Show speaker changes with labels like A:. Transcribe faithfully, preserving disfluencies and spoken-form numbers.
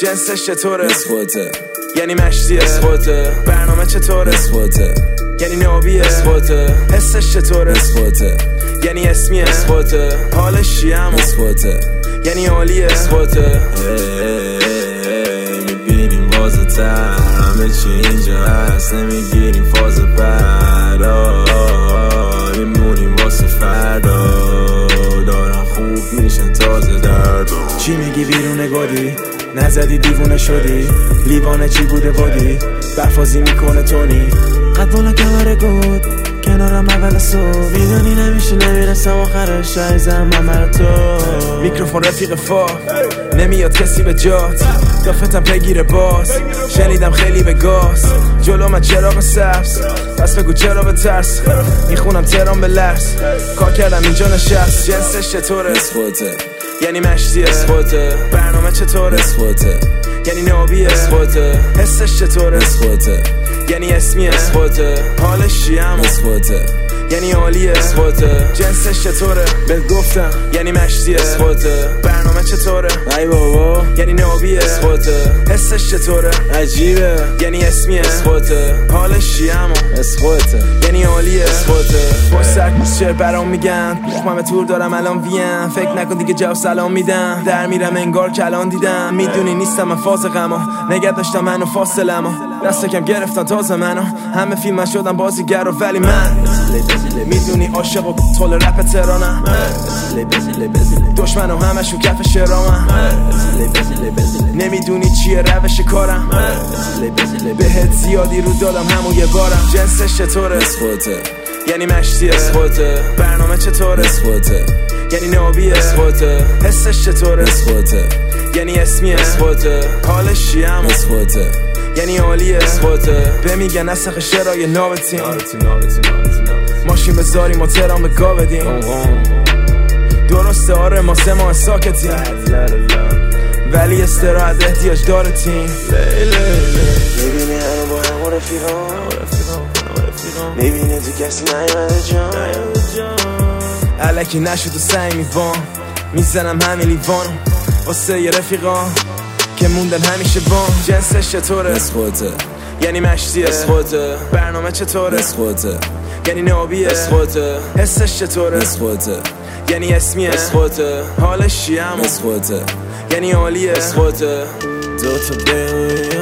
A: جنسش چطوره؟
B: اسخوته
A: یعنی مشتیه
B: اسخوته
A: برنامه چطوره؟
B: اسخوته
A: یعنی نابیه
B: اسخوته
A: حسش چطوره؟
B: اسخوته
A: یعنی اسمیه
B: اسخوته
A: حالش چیه اما
B: اسخوته
A: یعنی عالیه
B: اسخوته میبینیم واسه تر همه چی اینجا هست نمیگیریم فاز بعد میمونیم واسه فردا دارن خوب میشن تازه درد
A: چی میگی بیرون گادی؟ نزدی دیوونه شدی؟ لیوانه چی بوده بادی؟ برفازی میکنه تونی قد بالا کمره گود کنارم اول صبح میدونی نمیشه نمیرسم آخرش عیزم من مرا تو میکروفون رفیق فا نمیاد کسی به جات دافتم پیگیر باز شنیدم خیلی به گاز جلو من چراغ سبز بس بگو چرا به ترس میخونم ترام به لرز کار کردم اینجا نشست جنسش چطوره؟
B: اسخوته
A: یعنی مشتیه
B: اسخوته
A: برنامه چطوره؟
B: اسخوته
A: یعنی نابیه
B: اسخوته
A: حسش چطوره؟
B: اسخوته
A: یعنی اسمیه
B: اسخوته
A: حالش چیه اما
B: اسخوته
A: یعنی عالیه
B: اسخوته
A: جنسش چطوره؟ بهت گفتم یعنی مشتیه
B: اسخوته
A: برنامه چطوره؟
B: ای بابا
A: یعنی نابیه
B: اسخوته
A: حسش چطوره؟
B: عجیبه
A: یعنی اسمیه
B: اسخوته
A: حالش چیه اما
B: اسخوته
A: یعنی عالیه
B: اسخوته
A: با سرکوز چه برام میگن من به تور دارم الان ویم فکر نکن دیگه جواب سلام میدم در میرم انگار کلان دیدم میدونی نیستم من فاز غما نگه داشتم منو فاصله ما دست کم گرفتن تازه منو همه فیلم من شدم بازیگر و ولی من میدونی عاشق و طول رپ ترانم دشمن و همشون کف شرامم نمیدونی چیه روش کارم بهت زیادی رو دادم همون یه بارم جنسش چطوره؟
B: اسخوته
A: یعنی مشتیه
B: اسخوته
A: برنامه چطوره؟
B: اسخوته
A: یعنی نابیه
B: اسخوته
A: حسش چطوره؟
B: اسخوته
A: یعنی اسمیه
B: اسخوته
A: حالش چیه اما
B: اسخوته
A: یعنی عالیه
B: اسخوته
A: به میگن نسخ شرای نابتیم ماشین بذاریم و ترام به گا بدیم درسته آره ما سه ماه ساکتیم ولی استراحت احتیاج داره تیم میبینی هنو با هم رفیقان میبینی تو کسی نیمده جان علکی نشد و سعی میوان میزنم همین لیوانو واسه یه رفیقان که موندن همیشه بان جنسش چطوره؟
B: اسخوته
A: یعنی مشتیه
B: اسخوته
A: برنامه چطوره؟
B: اسخوته
A: یعنی نابیه
B: اسخوته
A: حسش چطوره؟
B: اسخوته
A: یعنی اسمیه
B: اسخوته
A: حالش چیه اما
B: اسخوته
A: یعنی عالیه
B: اسخوته
A: دو تا